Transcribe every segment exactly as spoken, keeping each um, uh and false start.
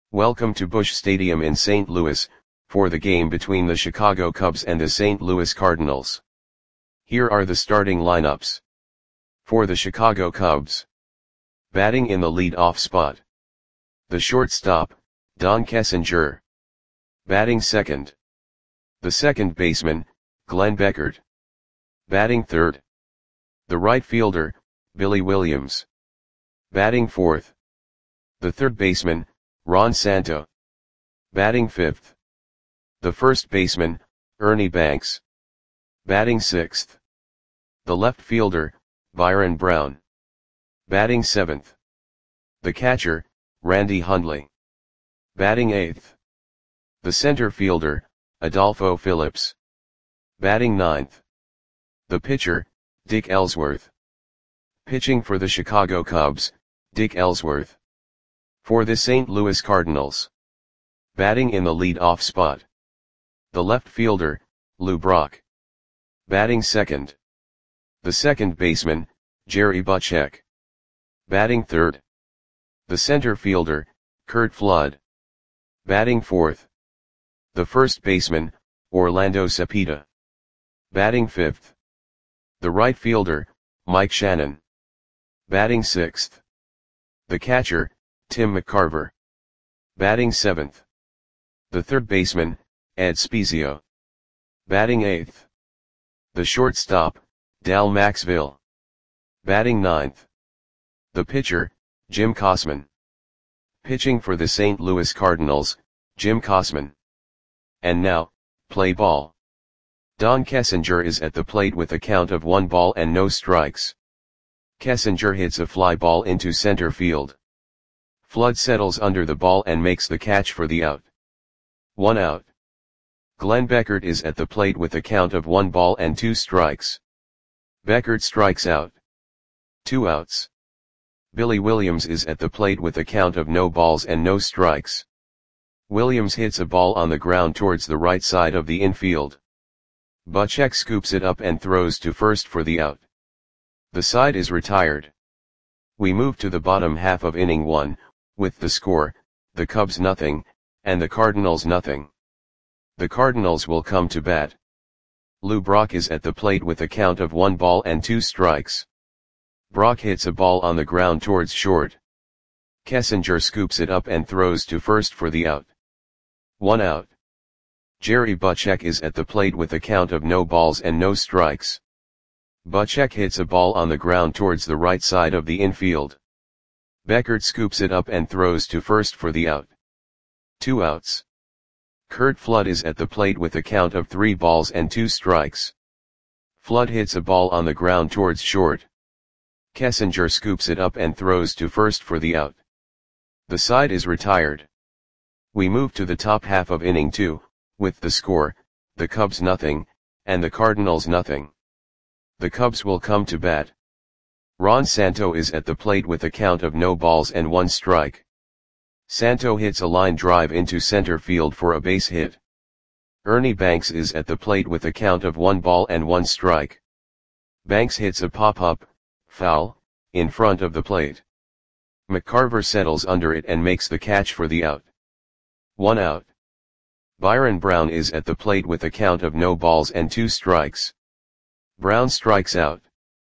Welcome to Busch Stadium in Saint Louis, for the game between the Chicago Cubs and the Saint Louis Cardinals. Here are the starting lineups. For the Chicago Cubs. Batting in the lead-off spot. The shortstop, Don Kessinger. Batting second. The second baseman, Glenn Beckert. Batting third. The right fielder, Billy Williams. Batting fourth. The third baseman, Ron Santo. Batting fifth. The first baseman, Ernie Banks. Batting sixth. The left fielder, Byron Brown. Batting seventh. The catcher, Randy Hundley. Batting eighth. The center fielder, Adolfo Phillips. Batting ninth. The pitcher, Dick Ellsworth. Pitching for the Chicago Cubs, Dick Ellsworth. For the Saint Louis Cardinals. Batting in the lead-off spot. The left fielder, Lou Brock. Batting second. The second baseman, Jerry Butchek. Batting third. The center fielder, Curt Flood. Batting fourth. The first baseman, Orlando Cepeda. Batting fifth. The right fielder, Mike Shannon. Batting sixth. The catcher, Tim McCarver. Batting seventh. The third baseman, Ed Spiezio. Batting eighth. The shortstop, Dal Maxville. Batting ninth. The pitcher, Jim Kosman. Pitching for the Saint Louis Cardinals, Jim Kosman. And now, play ball. Don Kessinger is at the plate with a count of one ball and no strikes. Kessinger hits a fly ball into center field. Flood settles under the ball and makes the catch for the out. One out. Glenn Beckert is at the plate with a count of one ball and two strikes. Beckert strikes out. Two outs. Billy Williams is at the plate with a count of no balls and no strikes. Williams hits a ball on the ground towards the right side of the infield. Butchek scoops it up and throws to first for the out. The side is retired. We move to the bottom half of inning one, with the score, the Cubs nothing, and the Cardinals nothing. The Cardinals will come to bat. Lou Brock is at the plate with a count of one ball and two strikes. Brock hits a ball on the ground towards short. Kessinger scoops it up and throws to first for the out. One out. Jerry Butchek is at the plate with a count of no balls and no strikes. Butchek hits a ball on the ground towards the right side of the infield. Beckert scoops it up and throws to first for the out. Two outs. Curt Flood is at the plate with a count of three balls and two strikes. Flood hits a ball on the ground towards short. Kessinger scoops it up and throws to first for the out. The side is retired. We move to the top half of inning two, with the score, the Cubs nothing, and the Cardinals nothing. The Cubs will come to bat. Ron Santo is at the plate with a count of no balls and one strike. Santo hits a line drive into center field for a base hit. Ernie Banks is at the plate with a count of one ball and one strike. Banks hits a pop-up, foul, in front of the plate. McCarver settles under it and makes the catch for the out. One out. Byron Brown is at the plate with a count of no balls and two strikes. Brown strikes out.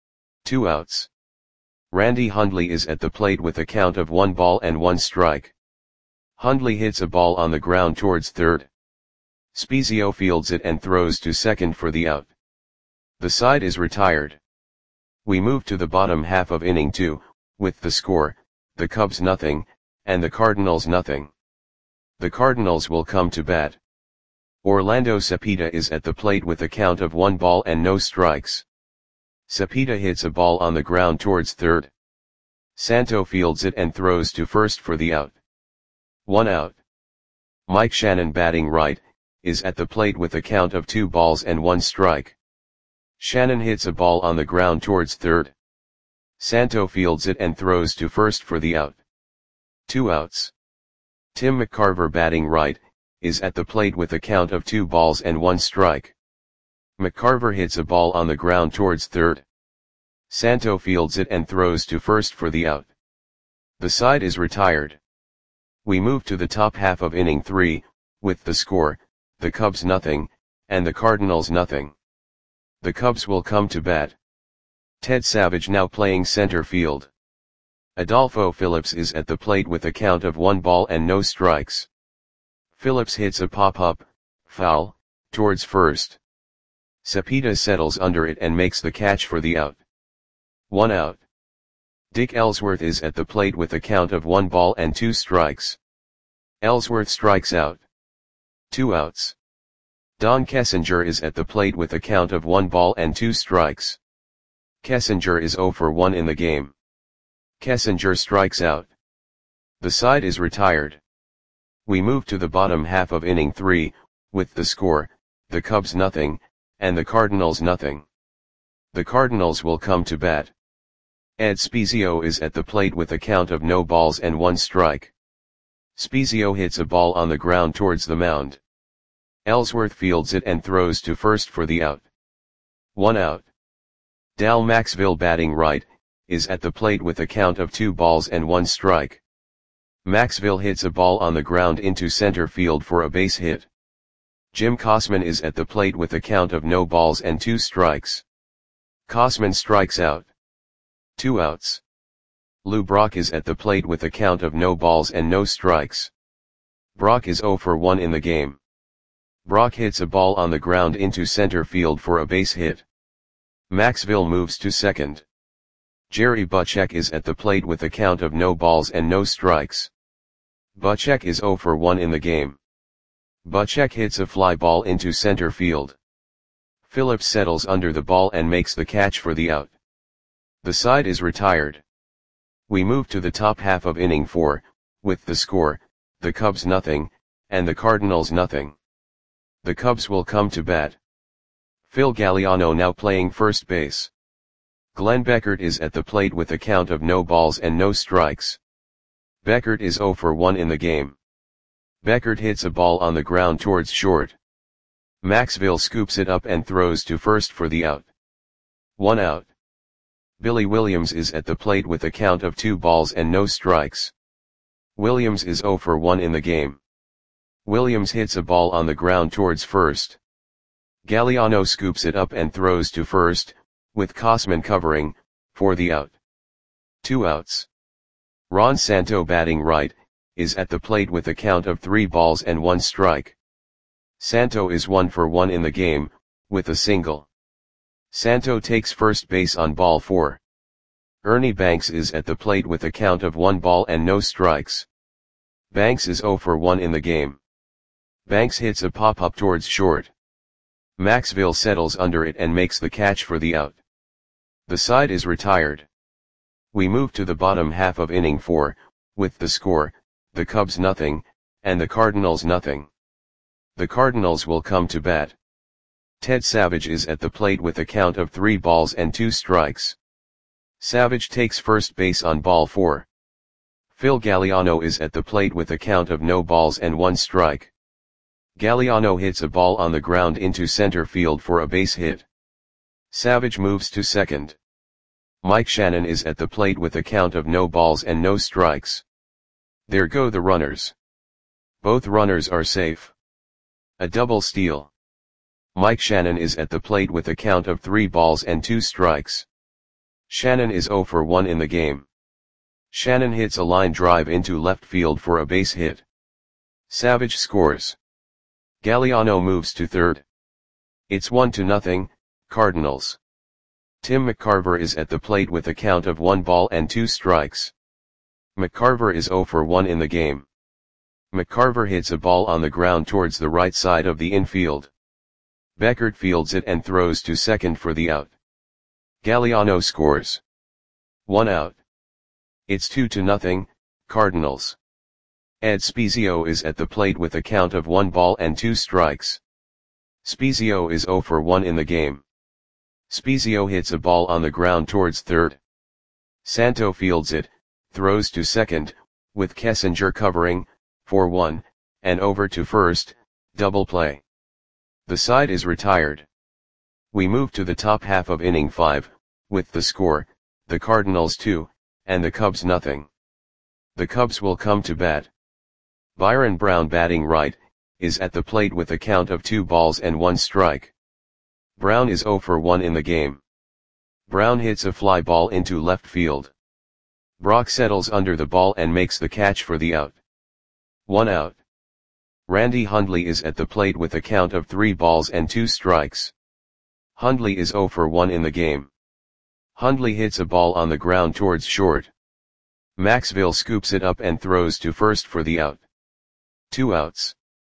Two outs. Randy Hundley is at the plate with a count of one ball and one strike. Hundley hits a ball on the ground towards third. Spiezio fields it and throws to second for the out. The side is retired. We move to the bottom half of inning two, with the score, the Cubs nothing, and the Cardinals nothing. The Cardinals will come to bat. Orlando Cepeda is at the plate with a count of one ball and no strikes. Cepeda hits a ball on the ground towards third. Santo fields it and throws to first for the out. One out. Mike Shannon, batting right, is at the plate with a count of two balls and one strike. Shannon hits a ball on the ground towards third. Santo fields it and throws to first for the out. Two outs. Tim McCarver, batting right, is at the plate with a count of two balls and one strike. McCarver hits a ball on the ground towards third. Santo fields it and throws to first for the out. The side is retired. We move to the top half of inning three, with the score, the Cubs nothing, and the Cardinals nothing. The Cubs will come to bat. Ted Savage now playing center field. Adolfo Phillips is at the plate with a count of one ball and no strikes. Phillips hits a pop-up, foul, towards first. Cepeda settles under it and makes the catch for the out. One out. Dick Ellsworth is at the plate with a count of one ball and two strikes. Ellsworth strikes out. Two outs. Don Kessinger is at the plate with a count of one ball and two strikes. Kessinger is zero for one in the game. Kessinger strikes out. The side is retired. We move to the bottom half of inning three, with the score, the Cubs nothing, and the Cardinals nothing. The Cardinals will come to bat. Ed Spiezio is at the plate with a count of no balls and one strike. Spiezio hits a ball on the ground towards the mound. Ellsworth fields it and throws to first for the out. One out. Dal Maxville batting right, is at the plate with a count of two balls and one strike. Maxville hits a ball on the ground into center field for a base hit. Jim Kosman is at the plate with a count of no balls and two strikes. Kosman strikes out. Two outs. Lou Brock is at the plate with a count of no balls and no strikes. Brock is zero for one in the game. Brock hits a ball on the ground into center field for a base hit. Maxville moves to second. Jerry Butchek is at the plate with a count of no balls and no strikes. Butchek is zero for one in the game. Butchek hits a fly ball into center field. Phillips settles under the ball and makes the catch for the out. The side is retired. We move to the top half of inning four, with the score, the Cubs nothing, and the Cardinals nothing. The Cubs will come to bat. Phil Galliano now playing first base. Glenn Beckert is at the plate with a count of no balls and no strikes. Beckert is zero for one in the game. Beckert hits a ball on the ground towards short. Maxville scoops it up and throws to first for the out. One out. Billy Williams is at the plate with a count of two balls and no strikes. Williams is zero for one in the game. Williams hits a ball on the ground towards first. Galliano scoops it up and throws to first, with Kosman covering, for the out. Two outs. Ron Santo batting right, is at the plate with a count of three balls and one strike. Santo is one for one in the game, with a single. Santo takes first base on ball four. Ernie Banks is at the plate with a count of one ball and no strikes. Banks is zero for one in the game. Banks hits a pop-up towards short. Maxville settles under it and makes the catch for the out. The side is retired. We move to the bottom half of inning four, with the score, the Cubs nothing, and the Cardinals nothing. The Cardinals will come to bat. Ted Savage is at the plate with a count of three balls and two strikes. Savage takes first base on ball four. Phil Galliano is at the plate with a count of no balls and one strike. Galliano hits a ball on the ground into center field for a base hit. Savage moves to second. Mike Shannon is at the plate with a count of no balls and no strikes. There go the runners. Both runners are safe. A double steal. Mike Shannon is at the plate with a count of three balls and two strikes. Shannon is zero for one in the game. Shannon hits a line drive into left field for a base hit. Savage scores. Galliano moves to third. It's one to nothing, Cardinals. Tim McCarver is at the plate with a count of one ball and two strikes. McCarver is zero for one in the game. McCarver hits a ball on the ground towards the right side of the infield. Beckert fields it and throws to second for the out. Galliano scores. One out. It's two to nothing, Cardinals. Ed Spiezio is at the plate with a count of one ball and two strikes. Spiezio is zero for one in the game. Spiezio hits a ball on the ground towards third. Santo fields it, throws to second, with Kessinger covering, for one, and over to first, double play. The side is retired. We move to the top half of inning five, with the score, the Cardinals two, and the Cubs nothing. The Cubs will come to bat. Byron Brown batting right, is at the plate with a count of two balls and one strike. Brown is zero for one in the game. Brown hits a fly ball into left field. Brock settles under the ball and makes the catch for the out. One out. Randy Hundley is at the plate with a count of three balls and two strikes. Hundley is zero for one in the game. Hundley hits a ball on the ground towards short. Maxville scoops it up and throws to first for the out. Two outs.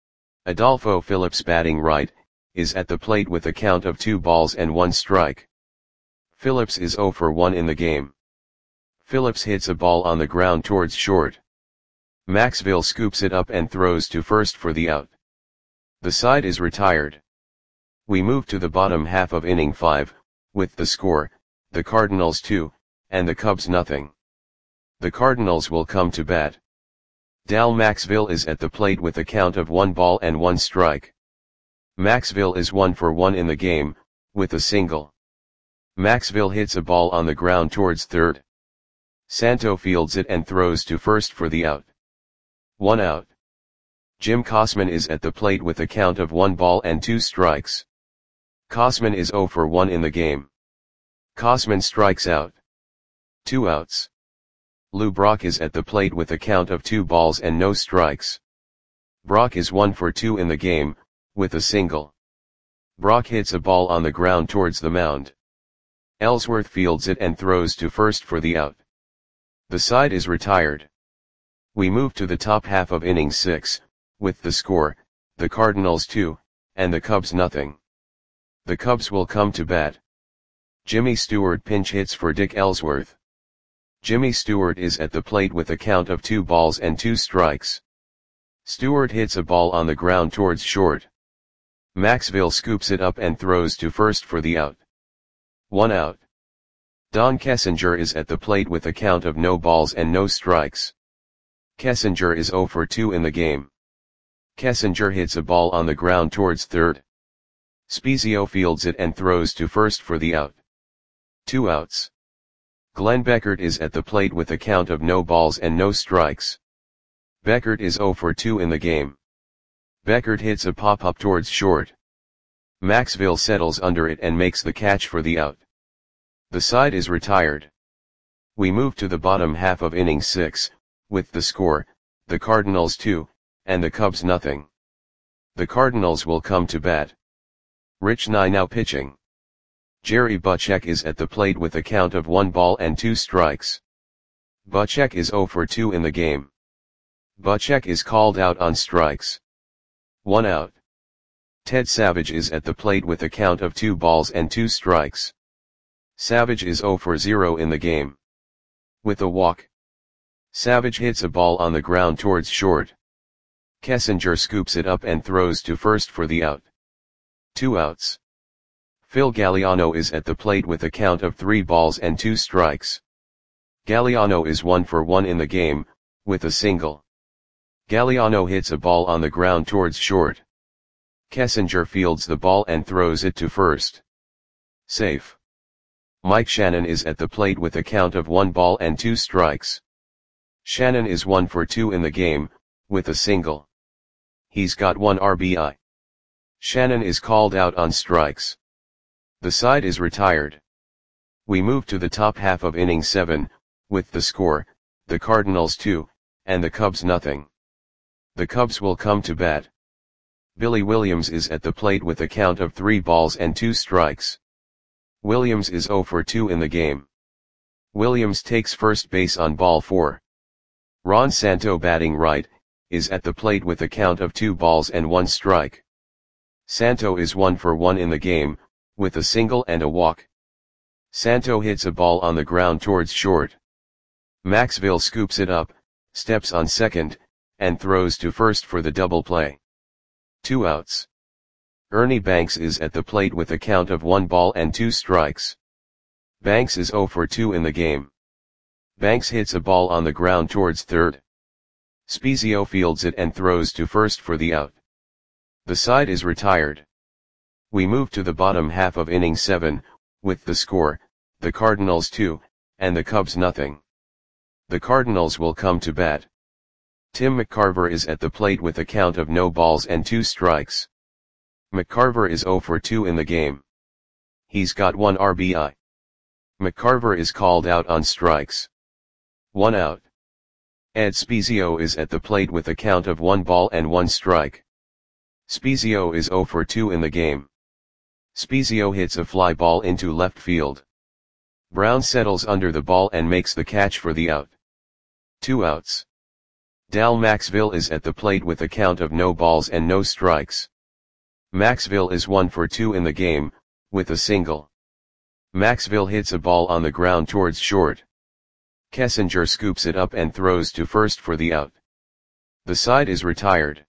Adolfo Phillips batting right, is at the plate with a count of two balls and one strike. Phillips is zero for one in the game. Phillips hits a ball on the ground towards short. Maxville scoops it up and throws to first for the out. The side is retired. We move to the bottom half of inning five, with the score, the Cardinals two, and the Cubs nothing. The Cardinals will come to bat. Dal Maxville is at the plate with a count of one ball and one strike. Maxville is one for one in the game, with a single. Maxville hits a ball on the ground towards third. Santo fields it and throws to first for the out. One out. Jim Kosman is at the plate with a count of one ball and two strikes. Kosman is zero for one in the game. Kosman strikes out. Two outs. Lou Brock is at the plate with a count of two balls and no strikes. Brock is one for two in the game, with a single. Brock hits a ball on the ground towards the mound. Ellsworth fields it and throws to first for the out. The side is retired. We move to the top half of inning six, with the score, the Cardinals two, and the Cubs nothing. The Cubs will come to bat. Jimmy Stewart pinch hits for Dick Ellsworth. Jimmy Stewart is at the plate with a count of two balls and two strikes. Stewart hits a ball on the ground towards short. Maxville scoops it up and throws to first for the out. One out. Don Kessinger is at the plate with a count of no balls and no strikes. Kessinger is zero for two in the game. Kessinger hits a ball on the ground towards third. Spezio fields it and throws to first for the out. Two outs. Glenn Beckert is at the plate with a count of no balls and no strikes. Beckert is zero for two in the game. Beckert hits a pop-up towards short. Maxville settles under it and makes the catch for the out. The side is retired. We move to the bottom half of inning six, with the score, the Cardinals two, and the Cubs nothing. The Cardinals will come to bat. Rich Nye now pitching. Jerry Butchek is at the plate with a count of one ball and two strikes. Butchek is zero for two in the game. Butchek is called out on strikes. One out. Ted Savage is at the plate with a count of two balls and two strikes. Savage is zero for zero in the game. With a walk. Savage hits a ball on the ground towards short. Kessinger scoops it up and throws to first for the out. Two outs. Phil Galliano is at the plate with a count of three balls and two strikes. Galliano is one for one in the game, with a single. Galliano hits a ball on the ground towards short. Kessinger fields the ball and throws it to first. Safe. Mike Shannon is at the plate with a count of one ball and two strikes. Shannon is one for two in the game, with a single. He's got one R B I. Shannon is called out on strikes. The side is retired. We move to the top half of inning seven, with the score, the Cardinals two, and the Cubs nothing. The Cubs will come to bat. Billy Williams is at the plate with a count of three balls and two strikes. Williams is zero for two in the game. Williams takes first base on ball four. Ron Santo batting right, is at the plate with a count of two balls and one strike. Santo is one for one in the game, with a single and a walk. Santo hits a ball on the ground towards short. Maxville scoops it up, steps on second, and throws to first for the double play. Two outs. Ernie Banks is at the plate with a count of one ball and two strikes. Banks is zero for two in the game. Banks hits a ball on the ground towards third. Spezio fields it and throws to first for the out. The side is retired. We move to the bottom half of inning seven, with the score, the Cardinals two, and the Cubs nothing. The Cardinals will come to bat. Tim McCarver is at the plate with a count of no balls and two strikes. McCarver is zero for two in the game. He's got one R B I. McCarver is called out on strikes. One out. Ed Spiezio is at the plate with a count of one ball and one strike. Spiezio is zero for two in the game. Spiezio hits a fly ball into left field. Brown settles under the ball and makes the catch for the out. Two outs. Dal Maxville is at the plate with a count of no balls and no strikes. Maxville is one for two in the game, with a single. Maxville hits a ball on the ground towards short. Kessinger scoops it up and throws to first for the out. The side is retired.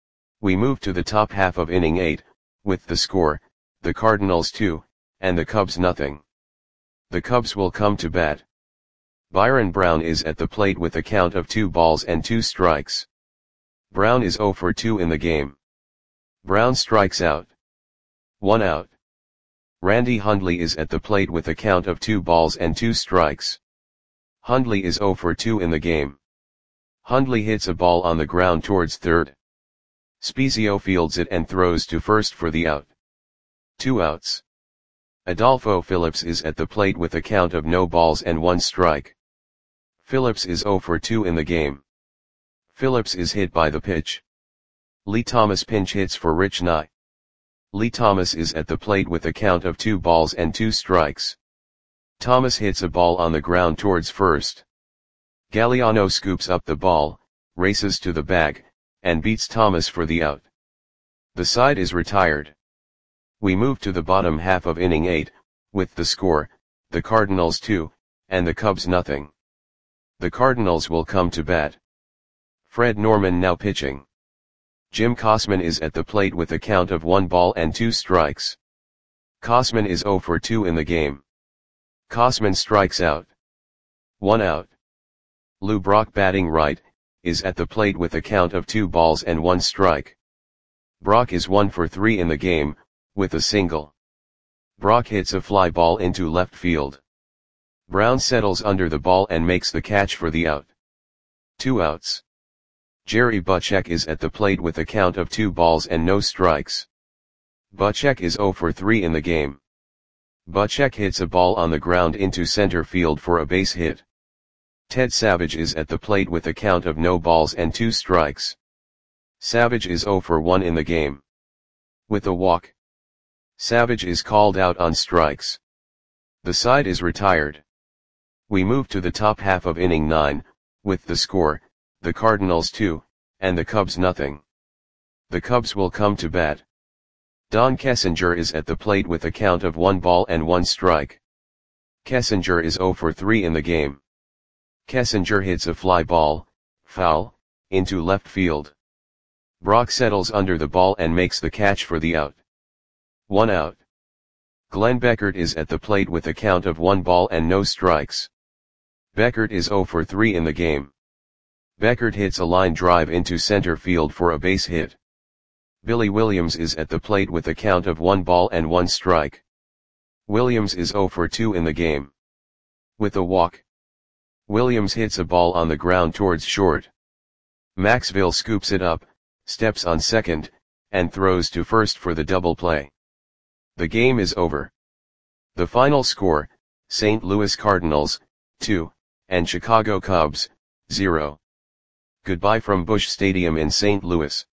We move to the top half of inning eight, with the score, the Cardinals two, and the Cubs nothing. The Cubs will come to bat. Byron Brown is at the plate with a count of two balls and two strikes. Brown is zero for two in the game. Brown strikes out. One out. Randy Hundley is at the plate with a count of two balls and two strikes. Hundley is zero for two in the game. Hundley hits a ball on the ground towards third. Spiezio fields it and throws to first for the out. Two outs. Adolfo Phillips is at the plate with a count of no balls and one strike. Phillips is zero for two in the game. Phillips is hit by the pitch. Lee Thomas pinch hits for Rich Nye. Lee Thomas is at the plate with a count of two balls and two strikes. Thomas hits a ball on the ground towards first. Galliano scoops up the ball, races to the bag, and beats Thomas for the out. The side is retired. We move to the bottom half of inning eight, with the score, the Cardinals two, and the Cubs nothing. The Cardinals will come to bat. Fred Norman now pitching. Jim Kosman is at the plate with a count of one ball and two strikes. Kosman is zero for two in the game. Kosman strikes out. One out. Lou Brock batting right, is at the plate with a count of two balls and one strike. Brock is one for three in the game, with a single. Brock hits a fly ball into left field. Brown settles under the ball and makes the catch for the out. Two outs. Jerry Butchek is at the plate with a count of two balls and no strikes. Butchek is zero for three in the game. Butchek hits a ball on the ground into center field for a base hit. Ted Savage is at the plate with a count of no balls and two strikes. Savage is zero for one in the game. With a walk. Savage is called out on strikes. The side is retired. We move to the top half of inning nine, with the score, the Cardinals two, and the Cubs nothing. The Cubs will come to bat. Don Kessinger is at the plate with a count of one ball and one strike. Kessinger is zero for three in the game. Kessinger hits a fly ball, foul, into left field. Brock settles under the ball and makes the catch for the out. One out. Glenn Beckert is at the plate with a count of one ball and no strikes. Beckert is zero for three in the game. Beckert hits a line drive into center field for a base hit. Billy Williams is at the plate with a count of one ball and one strike. Williams is zero for two in the game. With a walk. Williams hits a ball on the ground towards short. Maxville scoops it up, steps on second, and throws to first for the double play. The game is over. The final score, Saint Louis Cardinals, two, and Chicago Cubs, zero. Goodbye from Busch Stadium in Saint Louis.